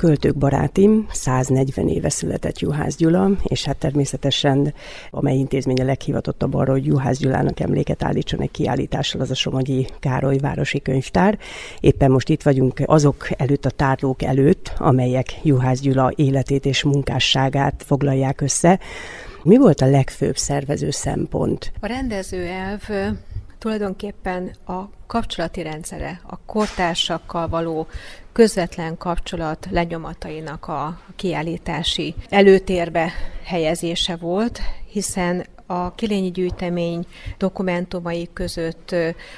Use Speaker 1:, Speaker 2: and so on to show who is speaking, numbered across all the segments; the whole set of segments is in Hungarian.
Speaker 1: költők barátim, 140 éve született Juhász Gyula, és hát természetesen amely intézmény a leghivatottabb arra, hogy Juhász Gyulának emléket állítson egy kiállítással, az a Somogyi Károly Városi Könyvtár. Éppen most itt vagyunk azok előtt, a tárlók előtt, amelyek Juhász Gyula életét és munkásságát foglalják össze. Mi volt a legfőbb szervező szempont?
Speaker 2: A rendezőelv tulajdonképpen a kapcsolati rendszere, a kortársakkal való közvetlen kapcsolat lenyomatainak a kiállítási előtérbe helyezése volt, hiszen a Kilényi gyűjtemény dokumentumai között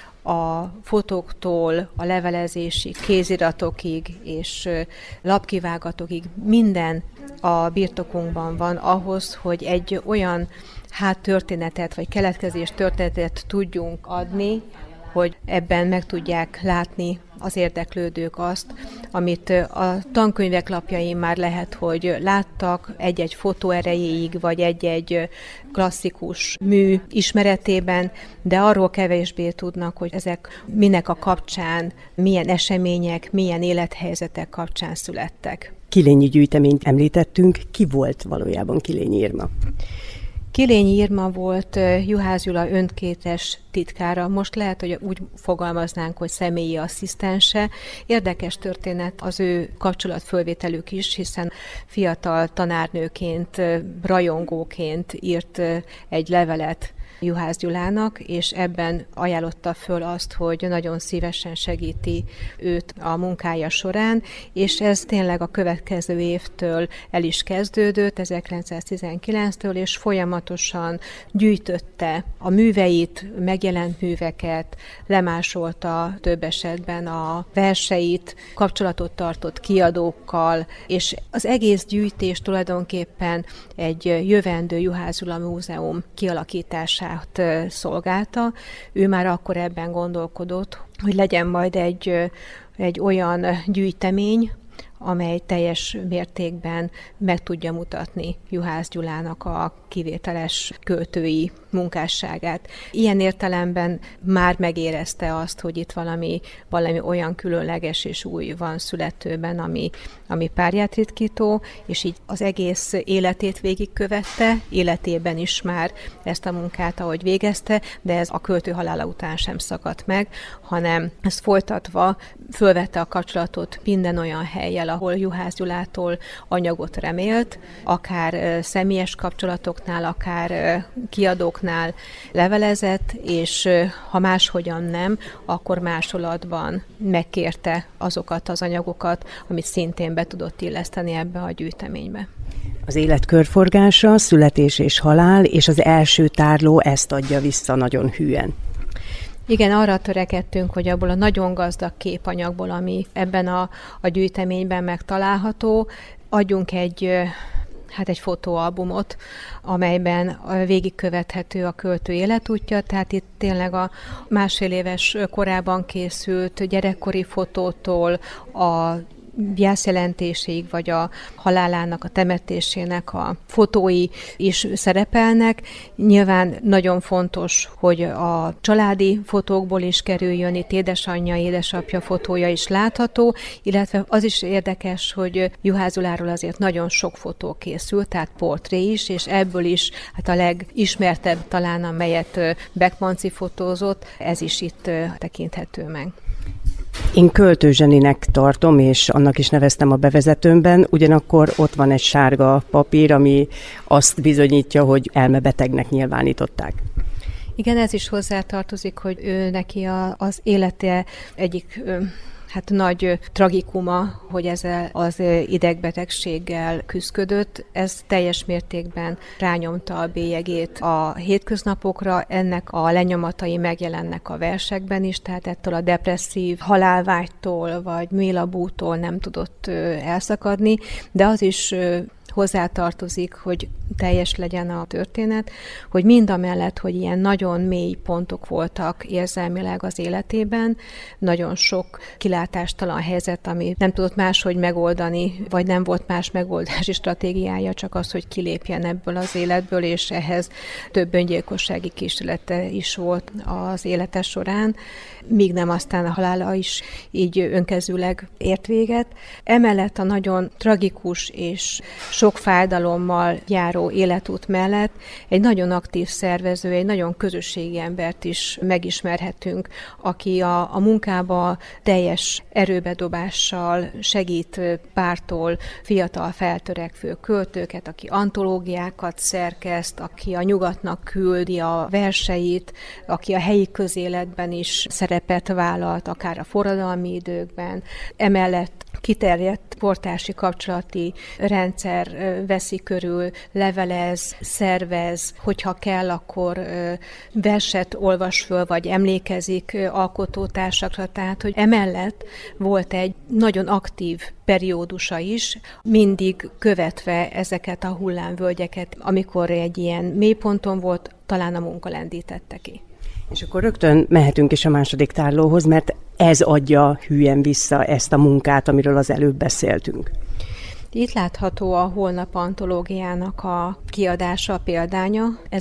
Speaker 2: a fotóktól a levelezési kéziratokig és lapkivágatokig minden a birtokunkban van ahhoz, hogy egy olyan háttörténetet vagy keletkezés történetet tudjunk adni, hogy ebben meg tudják látni az érdeklődők azt, amit a tankönyvek lapjain már lehet, hogy láttak egy-egy fotó erejéig, vagy egy-egy klasszikus mű ismeretében, de arról kevésbé tudnak, hogy ezek minek a kapcsán, milyen események, milyen élethelyzetek kapcsán születtek.
Speaker 1: Kilényi gyűjteményt említettünk, ki volt valójában Kilényi Irma?
Speaker 2: Kilényi Irma volt Juhász Gyula önkéntes titkára, most lehet, hogy úgy fogalmaznánk, hogy személyi asszisztense. Érdekes történet az ő kapcsolatfölvételük is, hiszen fiatal tanárnőként, rajongóként írt egy levelet Juhász Gyulának, és ebben ajánlotta föl azt, hogy nagyon szívesen segíti őt a munkája során, és ez tényleg a következő évtől el is kezdődött, 1919-től, és folyamatosan gyűjtötte a műveit, megjelent műveket, lemásolta több esetben a verseit, kapcsolatot tartott kiadókkal, és az egész gyűjtés tulajdonképpen egy jövendő Juhász Gyula Múzeum kialakítása szolgálta. Ő már akkor ebben gondolkodott, hogy legyen majd egy olyan gyűjtemény, amely teljes mértékben meg tudja mutatni Juhász Gyulának a kivételes költői munkásságát. Ilyen értelemben már megérezte azt, hogy itt valami olyan különleges és új van születőben, ami párját ritkító, és így az egész életét végigkövette, életében is már ezt a munkát, ahogy végezte, de ez a költő halála után sem szakadt meg, hanem ezt folytatva fölvette a kapcsolatot minden olyan hellyel, ahol Juhász Gyulától anyagot remélt, akár személyes kapcsolatoknál, akár kiadóknál levelezett, és ha máshogyan nem, akkor másolatban megkérte azokat az anyagokat, amit szintén be tudott illeszteni ebbe a gyűjteménybe.
Speaker 1: Az élet körforgása, születés és halál, és az első tárló ezt adja vissza nagyon hűen.
Speaker 2: Igen, arra törekedtünk, hogy abból a nagyon gazdag képanyagból, ami ebben a gyűjteményben megtalálható, adjunk egy fotóalbumot, amelyben végigkövethető a költő életútja, tehát itt tényleg a másfél éves korában készült gyerekkori fotótól a gyászjelentéséig, vagy a halálának, a temetésének a fotói is szerepelnek. Nyilván nagyon fontos, hogy a családi fotókból is kerüljön, itt édesanyja, édesapja fotója is látható, illetve az is érdekes, hogy Juhász Gyuláról azért nagyon sok fotó készült, tehát portré is, és ebből is a legismertebb talán, amelyet Beck Manci fotózott, ez is itt tekinthető meg.
Speaker 1: Én költőzseninek tartom, és annak is neveztem a bevezetőmben, ugyanakkor ott van egy sárga papír, ami azt bizonyítja, hogy elmebetegnek nyilvánították.
Speaker 2: Igen, ez is hozzátartozik, hogy ő neki az élete egyik nagy tragikuma, hogy ezzel az idegbetegséggel küszködött. Ez teljes mértékben rányomta a bélyegét a hétköznapokra, ennek a lenyomatai megjelennek a versekben is, tehát ettől a depresszív halálvágytól vagy mélabútól nem tudott elszakadni, de az is hozzátartozik, hogy teljes legyen a történet, hogy mindamellett, hogy ilyen nagyon mély pontok voltak érzelmileg az életében, nagyon sok kilátástalan helyzet, ami nem tudott máshogy megoldani, vagy nem volt más megoldási stratégiája, csak az, hogy kilépjen ebből az életből, és ehhez több öngyilkossági kísérlete is volt az élete során, míg nem aztán a halála is így önkezűleg ért véget. Emellett a nagyon tragikus és sok fájdalommal járó életút mellett egy nagyon aktív szervező, egy nagyon közösségi embert is megismerhetünk, aki a munkába teljes erőbedobással segít pártól fiatal feltörekvő költőket, aki antológiákat szerkeszt, aki a nyugatnak küldi a verseit, aki a helyi közéletben is szerepet vállalt, akár a forradalmi időkben. Emellett kiterjedt portási kapcsolati rendszer veszi körül, levelez, szervez, hogyha kell, akkor verset olvas föl, vagy emlékezik alkotótársakra. Tehát, hogy emellett volt egy nagyon aktív periódusa is, mindig követve ezeket a hullámvölgyeket, amikor egy ilyen mélyponton volt, talán a munka lendítette ki.
Speaker 1: És akkor rögtön mehetünk is a második tárlóhoz, mert ez adja hülyen vissza ezt a munkát, amiről az előbb beszéltünk.
Speaker 2: Itt látható a Holnap antológiának a kiadása, a példánya.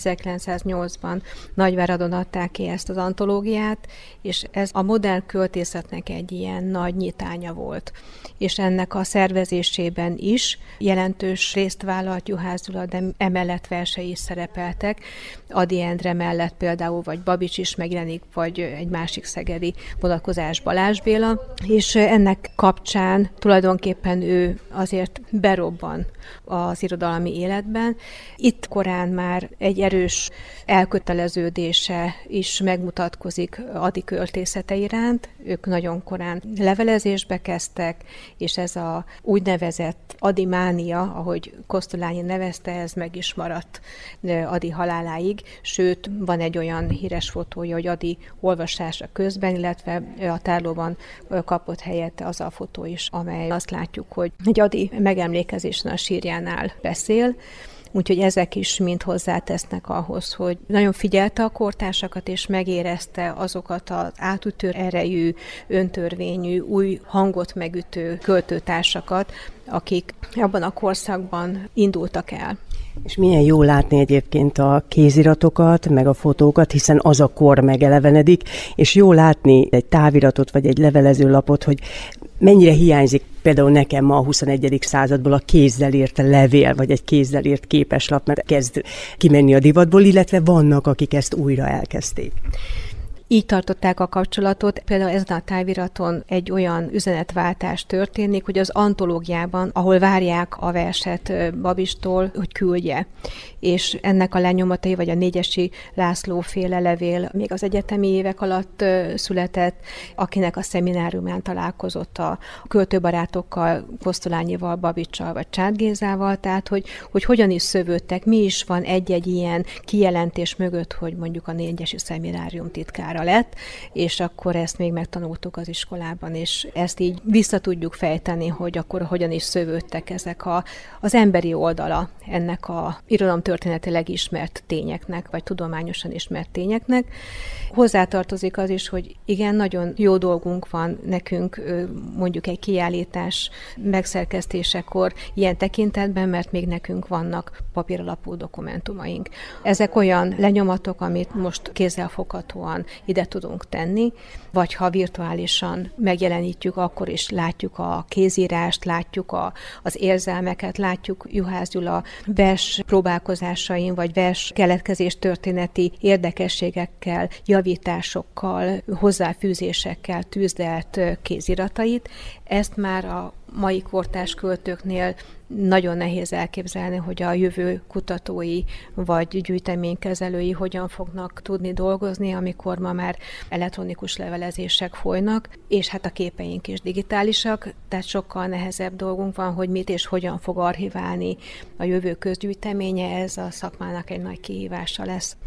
Speaker 2: 1908-ban Nagyváradon adták ki ezt az antológiát, és ez a modern költészetnek egy ilyen nagy nyitánya volt. És ennek a szervezésében is jelentős részt vállalt Juhász Gyula, de emellett versei is szerepeltek. Ady Endre mellett például, vagy Babics is megjelenik, vagy egy másik szegedi vonatkozás Balázs Béla, és ennek kapcsán tulajdonképpen ő azért berobban az irodalmi életben. Itt korán már egy erős elköteleződése is megmutatkozik Ady költészete iránt. Ők nagyon korán levelezésbe kezdtek, és ez a úgynevezett Ady mánia, ahogy Kosztolányi nevezte, ez meg is maradt Ady haláláig. Sőt, van egy olyan híres fotója, hogy Ady olvasása közben, illetve a tárlóban kapott helyet az a fotó is, amely azt látjuk, hogy egy Ady megemlékezésen a sírjánál beszél. Úgyhogy ezek is mind hozzátesznek ahhoz, hogy nagyon figyelte a kortársakat, és megérezte azokat az átütő erejű, öntörvényű, új hangot megütő költőtársakat, akik abban a korszakban indultak el.
Speaker 1: És milyen jó látni egyébként a kéziratokat, meg a fotókat, hiszen az a kor megelevenedik, és jó látni egy táviratot, vagy egy levelezőlapot, hogy mennyire hiányzik például nekem ma a 21. századból a kézzel írt levél, vagy egy kézzel írt képeslap, mert kezd kimenni a divatból, illetve vannak, akik ezt újra elkezdték.
Speaker 2: Így tartották a kapcsolatot. Például ezen a táviraton egy olyan üzenetváltás történik, hogy az antológiában, ahol várják a verset Babistól, hogy küldje. És ennek a lenyomatai, vagy a Négyesi László féle levél még az egyetemi évek alatt született, akinek a szemináriumán találkozott a költőbarátokkal, Kosztolányival, Babicsal, vagy Csád Gézával, tehát hogy hogyan is szövődtek, mi is van egy-egy ilyen kijelentés mögött, hogy mondjuk a Négyesi Szeminárium titkára lett, és akkor ezt még megtanultuk az iskolában, és ezt így vissza tudjuk fejteni, hogy akkor hogyan is szövődtek ezek az emberi oldala ennek a irodalomtörténetileg ismert tényeknek, vagy tudományosan ismert tényeknek. Hozzátartozik az is, hogy igen, nagyon jó dolgunk van nekünk mondjuk egy kiállítás megszerkesztésekor ilyen tekintetben, mert még nekünk vannak papíralapú dokumentumaink. Ezek olyan lenyomatok, amit most kézzelfoghatóan ide tudunk tenni, vagy ha virtuálisan megjelenítjük, akkor is látjuk a kézírást, látjuk az érzelmeket, látjuk Juhász Gyula vers próbálkozásain, vagy vers keletkezés történeti érdekességekkel, javításokkal, hozzáfűzésekkel tűzdelt kéziratait. Ezt már a mai kortárs költőknél nagyon nehéz elképzelni, hogy a jövő kutatói vagy gyűjteménykezelői hogyan fognak tudni dolgozni, amikor ma már elektronikus levelezések folynak, és hát a képeink is digitálisak, tehát sokkal nehezebb dolgunk van, hogy mit és hogyan fog archiválni a jövő közgyűjteménye, ez a szakmának egy nagy kihívása lesz.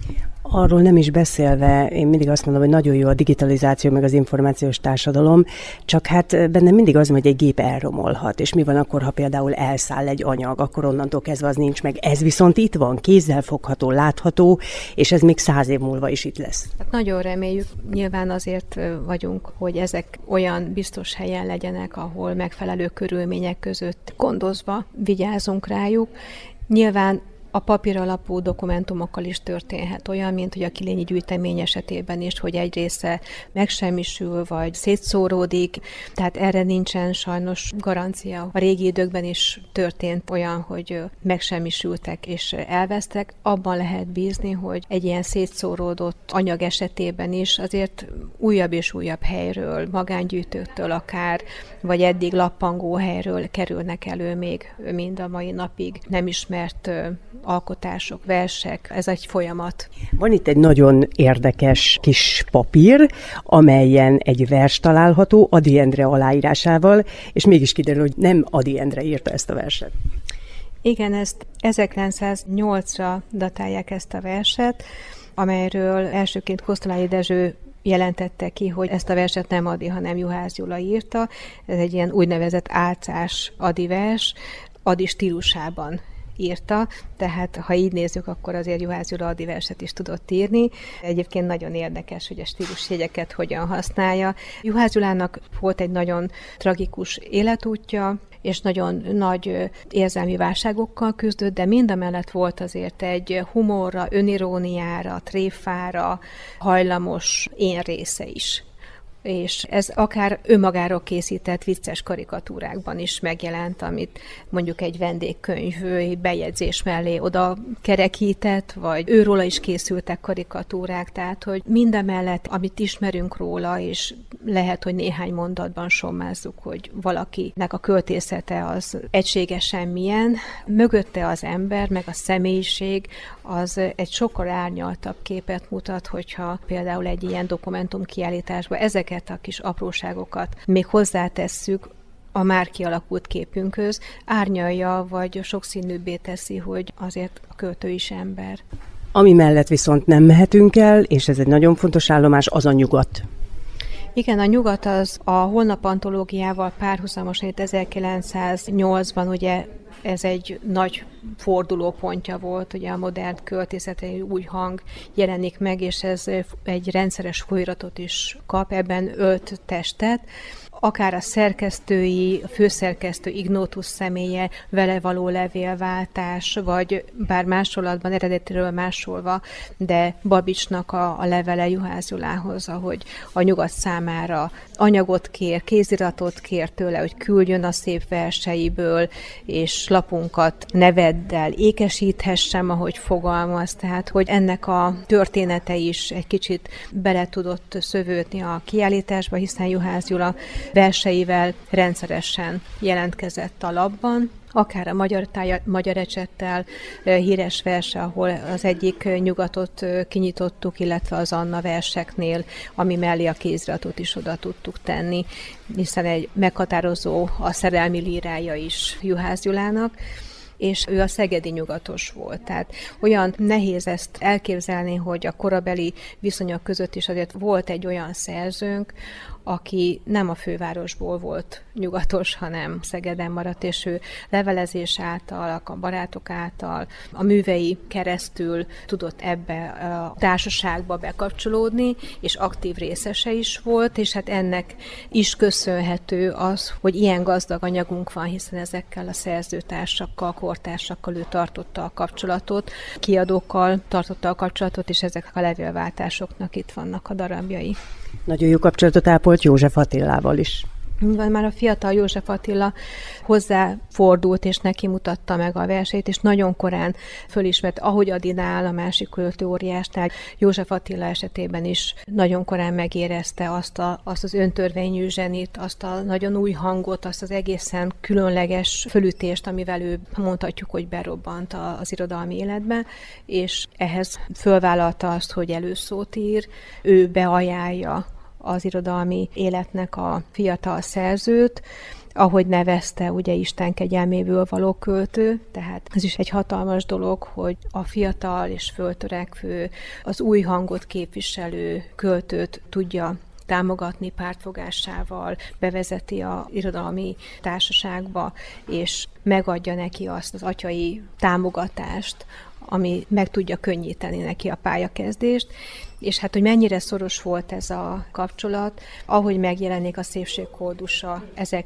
Speaker 1: Arról nem is beszélve, én mindig azt mondom, hogy nagyon jó a digitalizáció, meg az információs társadalom, csak hát bennem mindig az, hogy egy gép elromolhat, és mi van akkor, ha például elszáll egy anyag, akkor onnantól kezdve az nincs meg. Ez viszont itt van, kézzel fogható, látható, és ez még 100 év múlva is itt lesz.
Speaker 2: Hát nagyon reméljük, nyilván azért vagyunk, hogy ezek olyan biztos helyen legyenek, ahol megfelelő körülmények között gondozva vigyázunk rájuk. Nyilván a papír alapú dokumentumokkal is történhet olyan, mint hogy a Kilényi gyűjtemény esetében is, hogy egy része megsemmisül, vagy szétszóródik, tehát erre nincsen sajnos garancia. A régi időkben is történt olyan, hogy megsemmisültek és elvesztek. Abban lehet bízni, hogy egy ilyen szétszóródott anyag esetében is azért újabb és újabb helyről, magángyűjtőktől akár, vagy eddig lappangó helyről kerülnek elő még mind a mai napig nem ismert alkotások, versek, ez egy folyamat.
Speaker 1: Van itt egy nagyon érdekes kis papír, amelyen egy vers található Ady Endre aláírásával, és mégis kiderül, hogy nem Ady Endre írta ezt a verset.
Speaker 2: Igen, ezt 1908-ra datálják ezt a verset, amelyről elsőként Kosztolányi Dezső jelentette ki, hogy ezt a verset nem Ady, hanem Juhász Gyula írta. Ez egy ilyen úgynevezett álcás Ady vers, Ady stílusában írta, tehát ha így nézzük, akkor azért Juhász Gyula Ady verset is tudott írni. Egyébként nagyon érdekes, hogy a stílusjegyeket hogyan használja. Juhász Gyulának volt egy nagyon tragikus életútja, és nagyon nagy érzelmi válságokkal küzdött, de mindamellett volt azért egy humorra, öniróniára, tréfára hajlamos én része is. És ez akár önmagáról készített vicces karikatúrákban is megjelent, amit mondjuk egy vendégkönyv bejegyzés mellé oda kerekített, vagy őróla is készültek karikatúrák, tehát hogy mindemellett, amit ismerünk róla, és lehet, hogy néhány mondatban sommázzuk, hogy valakinek a költészete az egységesen milyen, mögötte az ember, meg a személyiség, az egy sokkal árnyaltabb képet mutat, hogyha például egy ilyen dokumentumkiállításba ezeket a kis apróságokat még hozzátesszük a már kialakult képünkhöz, árnyalja, vagy sokszínűbbé teszi, hogy azért a költő is ember.
Speaker 1: Ami mellett viszont nem mehetünk el, és ez egy nagyon fontos állomás, az a nyugat.
Speaker 2: Igen, a nyugat az a Holnap antológiával párhuzamosan 1908-ban ugye ez egy nagy fordulópontja volt, ugye a modern költészetei új hang jelenik meg, és ez egy rendszeres folyamatot is kap, ebben 5 testet, akár a szerkesztői, a főszerkesztő Ignótus személye, vele való levélváltás, vagy bár másolatban, eredetiről másolva, de Babicsnak a levele Juhász Gyulához, ahogy a nyugat számára anyagot kér, kéziratot kér tőle, hogy küldjön a szép verseiből, és lapunkat neveddel ékesíthessem, ahogy fogalmaz, tehát hogy ennek a története is egy kicsit bele tudott szövődni a kiállításba, hiszen Juhász Gyula verseivel rendszeresen jelentkezett a lapban, akár a Magyar Ecsettel híres verse, ahol az egyik nyugatot kinyitottuk, illetve az Anna verseknél, ami mellé a kéziratot is oda tudtuk tenni, hiszen egy meghatározó a szerelmi lírája is Juhász Gyulának, és ő a szegedi nyugatos volt. Tehát olyan nehéz ezt elképzelni, hogy a korabeli viszonyok között is azért volt egy olyan szerzőnk, aki nem a fővárosból volt nyugatos, hanem Szegeden maradt, és ő levelezés által, a barátok által, a művei keresztül tudott ebbe a társaságba bekapcsolódni, és aktív részese is volt, és hát ennek is köszönhető az, hogy ilyen gazdag anyagunk van, hiszen ezekkel a szerzőtársakkal, kortársakkal ő tartotta a kapcsolatot, kiadókkal tartotta a kapcsolatot, és ezek a levélváltásoknak itt vannak a darabjai.
Speaker 1: Nagyon jó kapcsolatot ápolt József Attilával is.
Speaker 2: Már a fiatal József Attila hozzáfordult, és neki mutatta meg a verseit, és nagyon korán fölismert, ahogy Adinál, a másik költő óriásnál, József Attila esetében is nagyon korán megérezte azt az öntörvényű zsenit, azt a nagyon új hangot, azt az egészen különleges fölütést, amivel ő mondhatjuk, hogy berobbant az irodalmi életbe, és ehhez fölvállalta azt, hogy előszót ír, ő beajánlja az irodalmi életnek a fiatal szerzőt, ahogy nevezte, ugye Isten kegyelméből való költő, tehát ez is egy hatalmas dolog, hogy a fiatal és föltörekvő, az új hangot képviselő költőt tudja támogatni pártfogásával, bevezeti az irodalmi társaságba, és megadja neki azt az atyai támogatást, ami meg tudja könnyíteni neki a pályakezdést, és hát, hogy mennyire szoros volt ez a kapcsolat, ahogy megjelenik a Szépségkordusa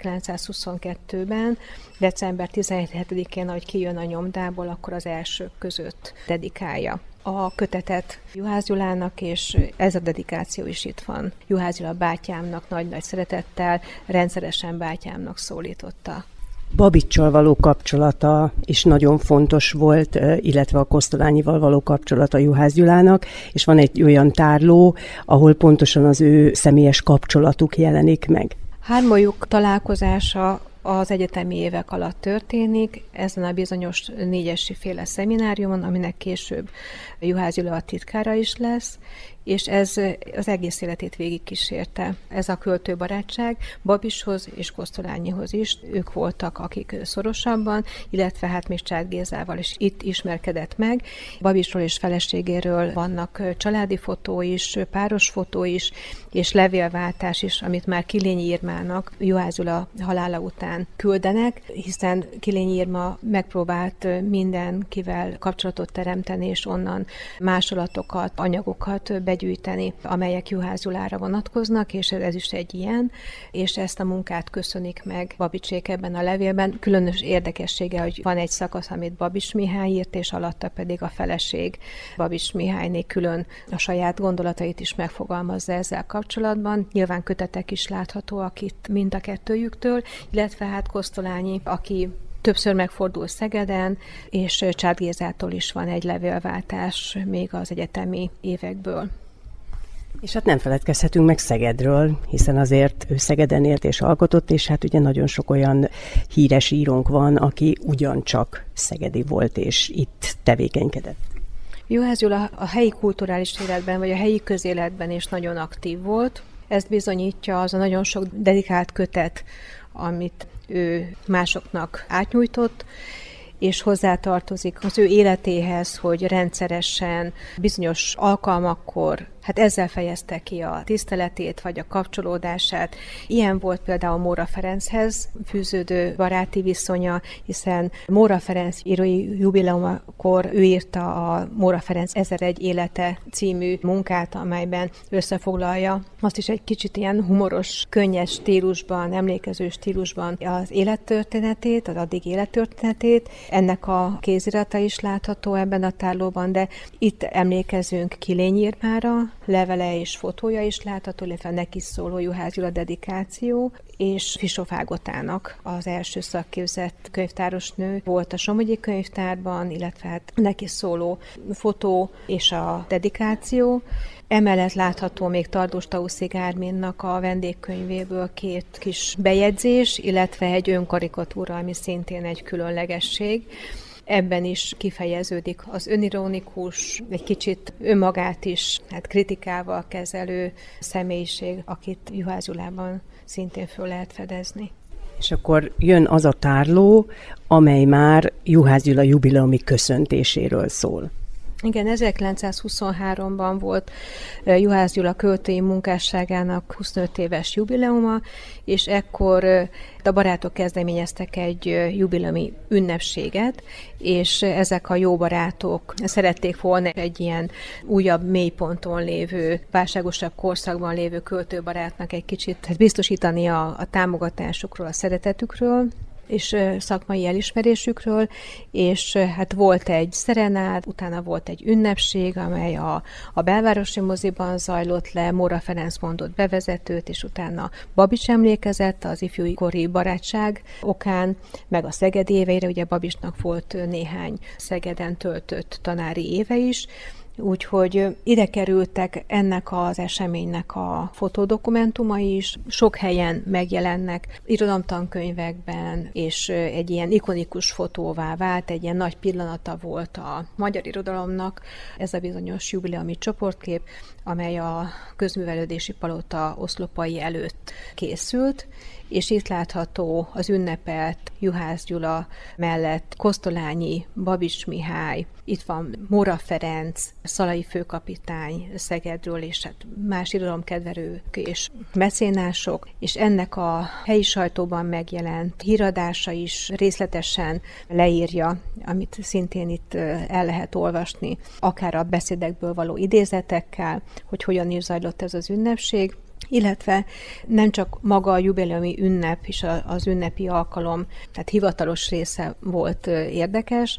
Speaker 2: 1922-ben, december 17-én, ahogy kijön a nyomdából, akkor az elsők között dedikálja a kötetet Juhász Gyulának, és ez a dedikáció is itt van. Juhász Gyula bátyámnak nagy-nagy szeretettel, rendszeresen bátyámnak szólította.
Speaker 1: Babiccsal való kapcsolata is nagyon fontos volt, illetve a Kosztolányival való kapcsolata Juhász Gyulának, és van egy olyan tárló, ahol pontosan az ő személyes kapcsolatuk jelenik meg.
Speaker 2: Hármójuk találkozása az egyetemi évek alatt történik, ezen a bizonyos négyesi féle szemináriumon, aminek később Juhász Gyula a titkára is lesz, és ez az egész életét végigkísérte. Ez a költőbarátság Babishoz és Kosztolányihoz is, ők voltak, akik szorosabban, illetve hát még Csád Gézával is itt ismerkedett meg. Babisról és feleségéről vannak családi fotó is, páros fotó is, és levélváltás is, amit már Kilényi Irmának Juhász Gyula halála után küldenek, hiszen Kilényi Irma megpróbált mindenkivel kapcsolatot teremteni, és onnan másolatokat, anyagokat begyűjteni, amelyek Juhász Gyulára vonatkoznak, és ez is egy ilyen, és ezt a munkát köszönik meg Babicsék ebben a levélben. Különös érdekessége, hogy van egy szakasz, amit Babis Mihály írt, és alatta pedig a feleség Babis Mihályné külön a saját gondolatait is megfogalmazza ezzel kapcsolatban. Nyilván kötetek is láthatóak itt mind a kettőjüktől, illetve hát Kosztolányi, aki többször megfordul Szegeden, és Csád Gézától is van egy levélváltás még az egyetemi évekből.
Speaker 1: És hát nem feledkezhetünk meg Szegedről, hiszen azért ő Szegeden élt és alkotott, és hát ugye nagyon sok olyan híres írónk van, aki ugyancsak szegedi volt, és itt tevékenykedett.
Speaker 2: Juhász Gyula a helyi kulturális életben, vagy a helyi közéletben is nagyon aktív volt. Ezt bizonyítja az a nagyon sok dedikált kötet, amit ő másoknak átnyújtott, és hozzátartozik az ő életéhez, hogy rendszeresen bizonyos alkalmakkor hát ezzel fejezte ki a tiszteletét, vagy a kapcsolódását. Ilyen volt például Móra Ferenchez fűződő baráti viszonya, hiszen Móra Ferenc írói jubileumakor ő írta a Móra Ferenc 1001 élete című munkát, amelyben összefoglalja azt is egy kicsit ilyen humoros, könnyes stílusban, emlékező stílusban az élettörténetét, az addig élettörténetét. Ennek a kézirata is látható ebben a tárlóban, de itt emlékezünk Kilényi Irmára, levele és fotója is látható, illetve neki szóló Juhász Gyula dedikáció, és Fischoff Ágotának az első szakképzett könyvtárosnő volt a Somogyi Könyvtárban, illetve hát neki szóló fotó és a dedikáció. Emellett látható még Tardós Tausig Árminnak a vendégkönyvéből 2 kis bejegyzés, illetve egy önkarikatúra, ami szintén egy különlegesség. Ebben is kifejeződik az önironikus, egy kicsit önmagát is kritikával kezelő személyiség, akit Juhász Gyulában szintén föl lehet fedezni.
Speaker 1: És akkor jön az a tárló, amely már Juhász Gyula jubileumi köszöntéséről szól.
Speaker 2: Igen, 1923-ban volt Juhász Gyula költői munkásságának 25 éves jubileuma, és ekkor a barátok kezdeményeztek egy jubileumi ünnepséget, és ezek a jó barátok szerették volna egy ilyen újabb mélyponton lévő, válságosabb korszakban lévő költőbarátnak egy kicsit biztosítani a támogatásukról, a szeretetükről, és szakmai elismerésükről, és hát volt egy szerenád, utána volt egy ünnepség, amely a Belvárosi Moziban zajlott le, Móra Ferenc mondott bevezetőt, és utána Babics emlékezett az ifjúkori barátság okán, meg a szegedi éveire, ugye Babicsnak volt néhány Szegeden töltött tanári éve is, úgyhogy ide kerültek ennek az eseménynek a fotodokumentumai is, sok helyen megjelennek irodalomtankönyvekben, és egy ilyen ikonikus fotóvá vált, egy ilyen nagy pillanata volt a magyar irodalomnak, ez a bizonyos jubileumi csoportkép, amely a Közművelődési Palota oszlopai előtt készült, és itt látható az ünnepelt Juhász Gyula mellett Kosztolányi, Babics Mihály, itt van Móra Ferenc, Szalai főkapitány Szegedről, és hát más irodalomkedvelők és mecénások, és ennek a helyi sajtóban megjelent híradása is részletesen leírja, amit szintén itt el lehet olvasni, akár a beszédekből való idézetekkel, hogy hogyan is zajlott ez az ünnepség, illetve nem csak maga a jubileumi ünnep és az ünnepi alkalom, tehát hivatalos része volt érdekes,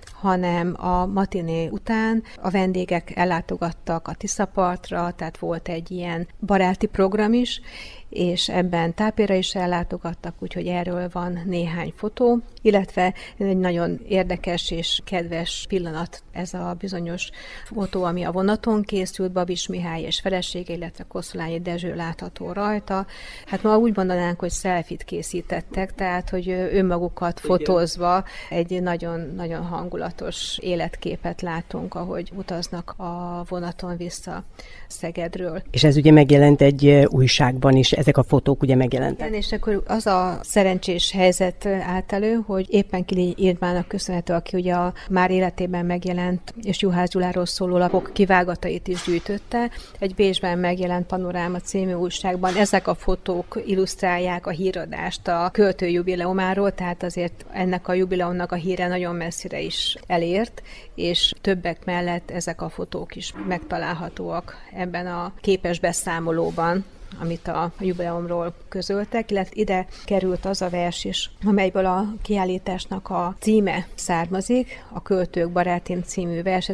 Speaker 2: hanem a matiné után a vendégek ellátogattak a Tiszapartra, tehát volt egy ilyen baráti program is, és ebben tápéra is ellátogattak, úgyhogy erről van néhány fotó, illetve egy nagyon érdekes és kedves pillanat ez a bizonyos fotó, ami a vonaton készült, Babics Mihály és felesége, illetve Kosztolányi Dezső látható rajta. Hát ma úgy mondanánk, hogy selfit készítettek, tehát hogy önmagukat fotózva egy nagyon-nagyon hangulatos életképet látunk, ahogy utaznak a vonaton vissza Szegedről.
Speaker 1: És ez ugye megjelent egy újságban is, ezek a fotók ugye megjelentek.
Speaker 2: Igen, és akkor az a szerencsés helyzet állt elő, hogy éppen Kilényi Irmának köszönhető, aki ugye a már életében megjelent és Juhász Gyuláról szóló lapok kivágatait is gyűjtötte. Egy Bécsben megjelent Panoráma című újságban ezek a fotók illusztrálják a híradást a költő jubileumáról, tehát azért ennek a jubileumnak a híre nagyon messzire is elért, és többek mellett ezek a fotók is megtalálhatóak ebben a képes beszámolóban, amit a jubileumról közöltek, illetve ide került az a vers is, amelyből a kiállításnak a címe származik, a Költők Barátém című vers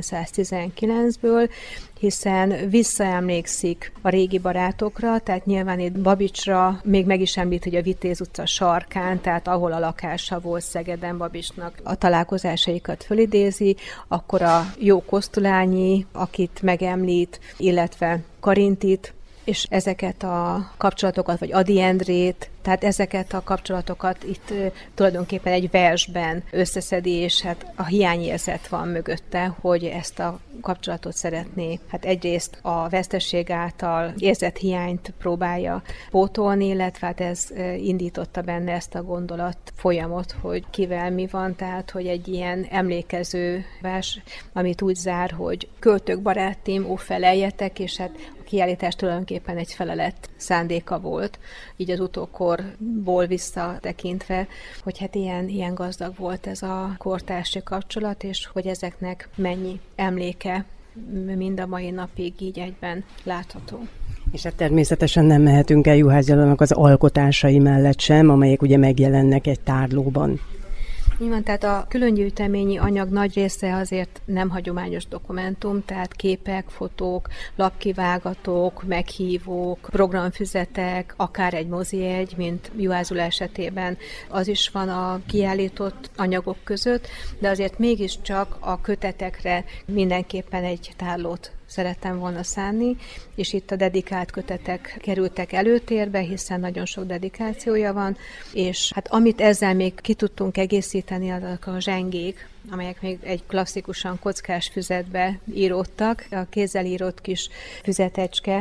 Speaker 2: 1919-ből, hiszen visszaemlékszik a régi barátokra, tehát nyilván itt Babicsra még meg is említ, hogy a Vitéz utca sarkán, tehát ahol a lakása volt Szegeden Babicsnak, a találkozásaikat fölidézi, akkor a Jó Kosztolányi, akit megemlít, illetve Karintit, és ezeket a kapcsolatokat, vagy Ady Endrét, tehát ezeket a kapcsolatokat itt tulajdonképpen egy versben összeszedi, és hát a hiányérzet van mögötte, hogy ezt a kapcsolatot szeretné. Hát egyrészt a vesztesség által érzett hiányt próbálja pótolni, illetve hát ez indította benne ezt a gondolat folyamot, hogy kivel mi van, tehát hogy egy ilyen emlékező vers, amit úgy zár, hogy költők barátém, ó feleljetek, és hát kiállítás tulajdonképpen egy felelet szándéka volt, így az utókorból visszatekintve, hogy hát ilyen gazdag volt ez a kortársi kapcsolat, és hogy ezeknek mennyi emléke mind a mai napig így egyben látható.
Speaker 1: És hát természetesen nem mehetünk el Juhász Gyulának az alkotásai mellett sem, amelyek ugye megjelennek egy tárlóban.
Speaker 2: Így van, tehát a különgyűjteményi anyag nagy része azért nem hagyományos dokumentum, tehát képek, fotók, lapkivágatók, meghívók, programfüzetek, akár egy mozijegy, mint Juhász Gyula esetében, az is van a kiállított anyagok között, de azért mégiscsak a kötetekre mindenképpen egy tárlót szerettem volna szánni, és itt a dedikált kötetek kerültek előtérbe, hiszen nagyon sok dedikációja van, és hát amit ezzel még ki tudtunk egészíteni, azok a zsengék, amelyek még egy klasszikusan kockás füzetbe íródtak, a kézzel írott kis füzetecske.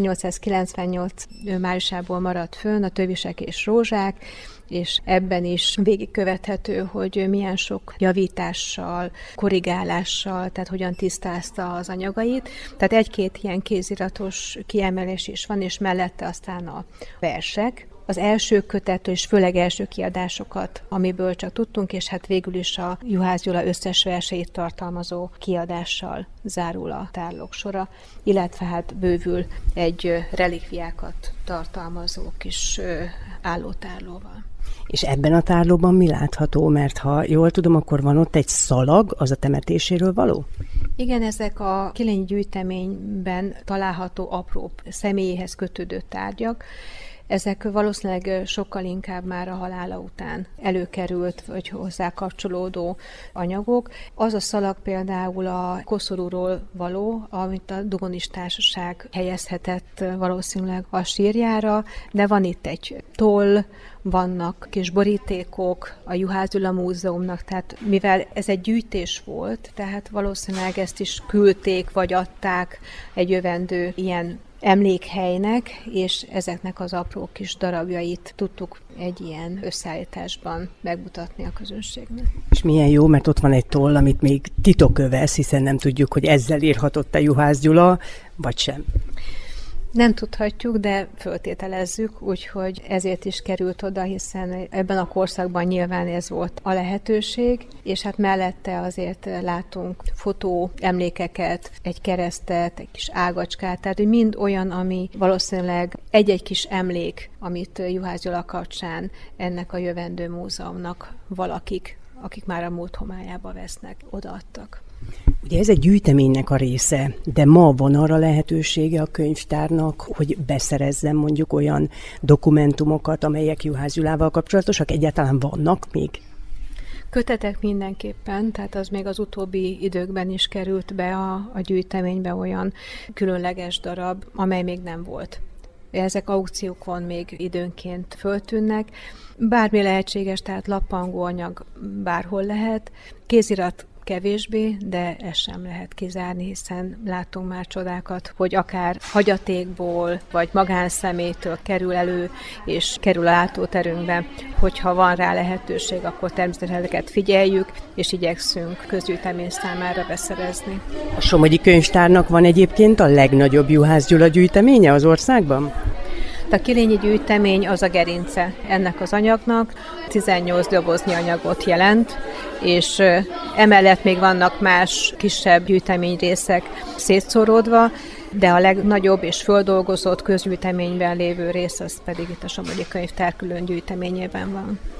Speaker 2: 1898 májusából maradt fönn a Tövisek és rózsák, és ebben is végigkövethető, hogy milyen sok javítással, korrigálással, tehát hogyan tisztázta az anyagait. Tehát egy-két ilyen kéziratos kiemelés is van, és mellette aztán a versek. Az első kötet, és főleg első kiadásokat, amiből csak tudtunk, és hát végül is a Juhász Gyula összes verseit tartalmazó kiadással zárul a tárlók sora, illetve hát bővül egy relikviákat tartalmazó kis állótárlóval.
Speaker 1: És ebben a tárlóban mi látható? Mert ha jól tudom, akkor van ott egy szalag, az a temetéséről való?
Speaker 2: Igen, ezek a Kilényi gyűjteményben található apró személyéhez kötődő tárgyak. Ezek valószínűleg sokkal inkább már a halála után előkerült, vagy hozzá kapcsolódó anyagok. Az a szalag például a koszorúról való, amit a Dugonis Társaság helyezhetett valószínűleg a sírjára, de van itt egy toll, vannak kis borítékok a Juhász Gyula Múzeumnak, tehát mivel ez egy gyűjtés volt, tehát valószínűleg ezt is küldték, vagy adták egy jövendő ilyen emlékhelynek, és ezeknek az apró kis darabjait tudtuk egy ilyen összeállításban megmutatni a közönségnek.
Speaker 1: És milyen jó, mert ott van egy toll, amit még titok övez, hiszen nem tudjuk, hogy ezzel írhatott a Juhász Gyula, vagy sem.
Speaker 2: Nem tudhatjuk, de föltételezzük, úgyhogy ezért is került oda, hiszen ebben a korszakban nyilván ez volt a lehetőség, és hát mellette azért látunk fotó emlékeket, egy keresztet, egy kis ágacskát, tehát mind olyan, ami valószínűleg egy-egy kis emlék, amit Juhász Gyula kapcsán ennek a jövendő múzeumnak akik már a múlt homályába vesznek, odaadtak.
Speaker 1: Ugye ez egy gyűjteménynek a része, de ma van arra lehetősége a könyvtárnak, hogy beszerezzen mondjuk olyan dokumentumokat, amelyek Juhász Gyulával kapcsolatosak, egyáltalán vannak még?
Speaker 2: Kötetek mindenképpen, tehát az még az utóbbi időkben is került be a gyűjteménybe olyan különleges darab, amely még nem volt. Ezek aukciókon még időnként föltűnnek. Bármi lehetséges, tehát lappangó anyag bárhol lehet. Kézirat kevésbé, de ezt sem lehet kizárni, hiszen látunk már csodákat, hogy akár hagyatékból, vagy magánszemélytől kerül elő, és kerül a látóterünkbe, hogyha van rá lehetőség, akkor természetesen ezeket figyeljük, és igyekszünk közgyűjtemény számára beszerezni.
Speaker 1: A Somogyi Könyvtárnak van egyébként a legnagyobb Juhász Gyula gyűjteménye az országban?
Speaker 2: A Kilényi gyűjtemény az a gerince ennek az anyagnak, 18 doboznyi anyagot jelent, és emellett még vannak más kisebb gyűjteményrészek szétszóródva, de a legnagyobb és földolgozott közgyűjteményben lévő rész az pedig itt a Somogyi Könyvtár külön gyűjteményében van.